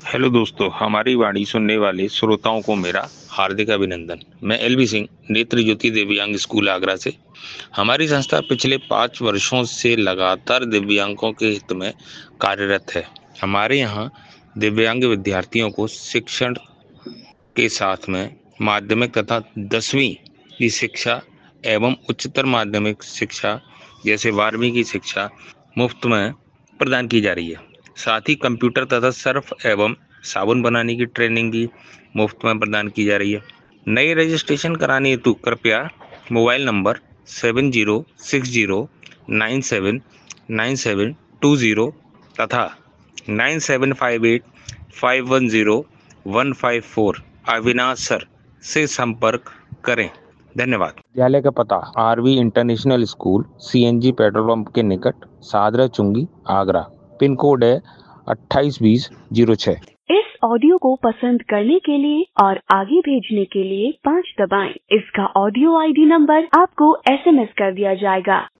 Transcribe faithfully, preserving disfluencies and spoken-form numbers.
Hello दोस्तों, हमारी वाणी सुनने वाले श्रोताओं को मेरा हार्दिक अभिनंदन। मैं एल बी सिंह, नेत्र ज्योति दिव्यांग स्कूल आगरा से। हमारी संस्था पिछले पाँच वर्षों से लगातार दिव्यांगों के हित में कार्यरत है। हमारे यहाँ दिव्यांग विद्यार्थियों को शिक्षण के साथ में माध्यमिक तथा दसवीं की शिक्षा एवं उच्चतर माध्यमिक शिक्षा जैसे बारहवीं की शिक्षा मुफ्त में प्रदान की जा रही है। साथ ही कंप्यूटर तथा सर्फ एवं साबुन बनाने की ट्रेनिंग भी मुफ्त में प्रदान की जा रही है। नई रजिस्ट्रेशन कराने हेतु कृपया mobile number seven zero six zero nine seven nine seven two zero तथा nine seven five eight five one zero one five four Avinash sir से संपर्क करें। धन्यवाद। विद्यालय का पता RV international school, CNG petrol pump के निकट, सादरा चुंगी, आगरा। पिन कोड है अट्ठाईस बीस जीरो छः। इस ऑडियो को पसंद करने के लिए और आगे भेजने के लिए पाँच दबाएं। इसका ऑडियो आईडी नंबर आपको एसएमएस कर दिया जाएगा।